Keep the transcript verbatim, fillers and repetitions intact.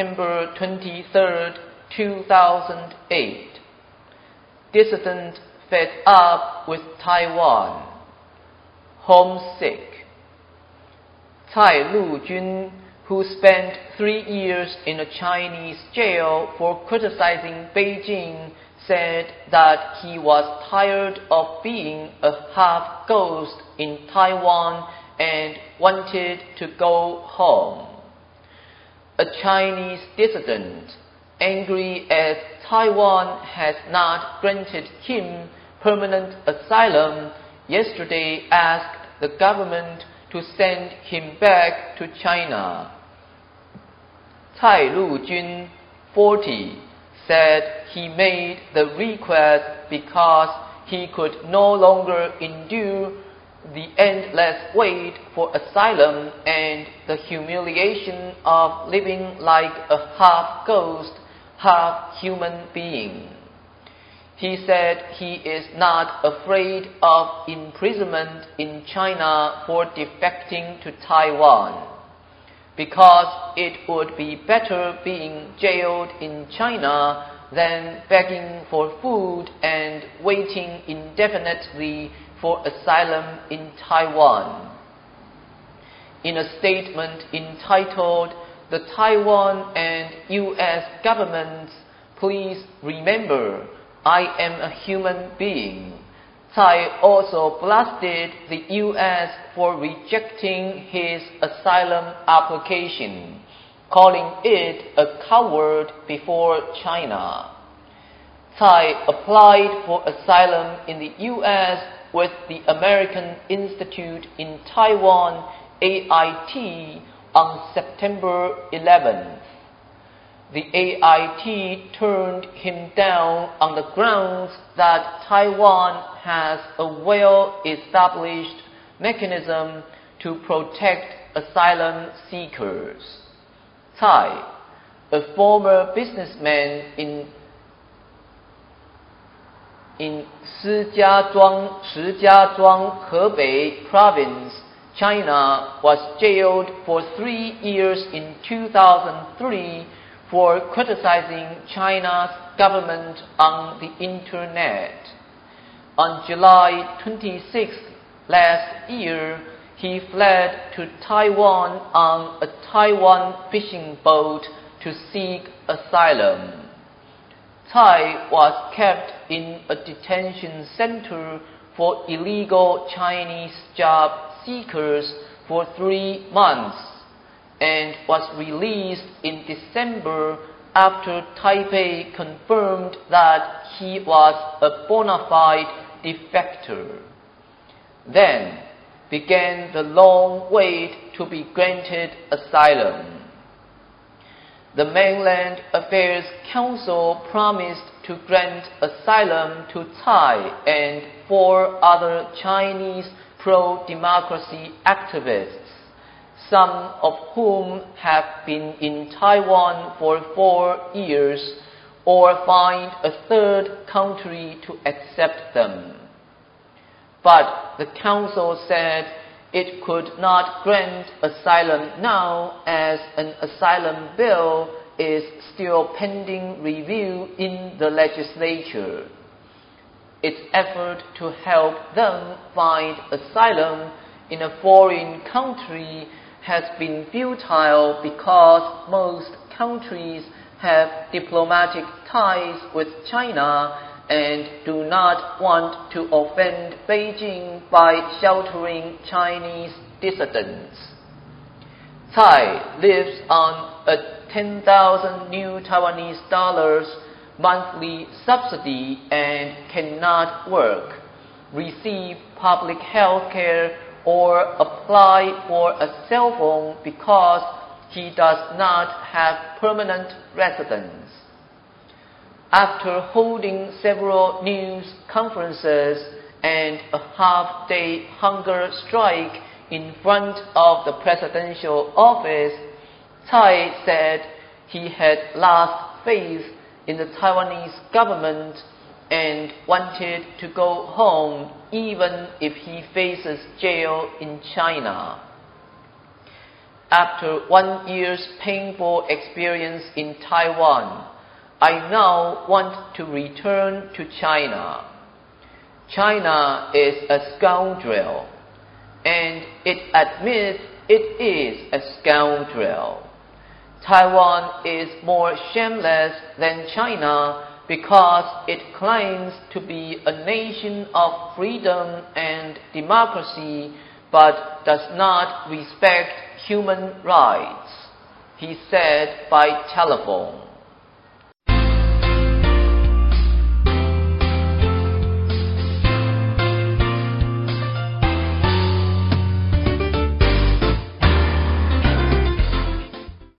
September twenty-third, two thousand eight. Dissident fed up with Taiwan. Homesick. Cai Lujun, who spent three years in a Chinese jail for criticizing Beijing, said that he was tired of being a half ghost in Taiwan and wanted to go home. A Chinese dissident, angry as Taiwan has not granted him permanent asylum, yesterday asked the government to send him back to China. Cai Lujun, forty, said he made the request because he could no longer endure the endless wait for asylum and the humiliation of living like a half ghost, half human being. He said he is not afraid of imprisonment in China for defecting to Taiwan, because it would be better being jailed in China than begging for food and waiting indefinitely for asylum in Taiwan. In a statement entitled, "The Taiwan and U S Governments, Please Remember, I am a Human Being," Cai also blasted the U S for rejecting his asylum application, calling it a coward before China. Cai applied for asylum in the U S with the American Institute in Taiwan, A I T, on September eleventh. The A I T turned him down on the grounds that Taiwan has a well-established mechanism to protect asylum seekers. Cai, a former businessman in in Shijiazhuang, Shijiazhuang, Hebei Province, China, was jailed for three years in two thousand three for criticizing China's government on the internet. On July twenty-sixth last year, he fled to Taiwan on a Taiwan fishing boat to seek asylum. Cai was kept in a detention center for illegal Chinese job seekers for three months and was released in December after Taipei confirmed that he was a bona fide defector. Then began the long wait to be granted asylum. The Mainland Affairs Council promised to grant asylum to Cai and four other Chinese pro-democracy activists, some of whom have been in Taiwan for four years, or find a third country to accept them. But the Council said it could not grant asylum now, as an asylum bill is still pending review in the legislature. Its effort to help them find asylum in a foreign country has been futile because most countries have diplomatic ties with China and do not want to offend Beijing by sheltering Chinese dissidents. Cai lives on a ten thousand new Taiwanese dollars monthly subsidy and cannot work, receive public health care, or apply for a cell phone because he does not have permanent residence. After holding several news conferences and a half-day hunger strike in front of the presidential office, Cai said he had lost faith in the Taiwanese government and wanted to go home even if he faces jail in China. after one year's painful experience in Taiwan, I now want to return to China. China is a scoundrel, and it admits it is a scoundrel. Taiwan is more shameless than China because it claims to be a nation of freedom and democracy, but does not respect human rights, he said by telephone.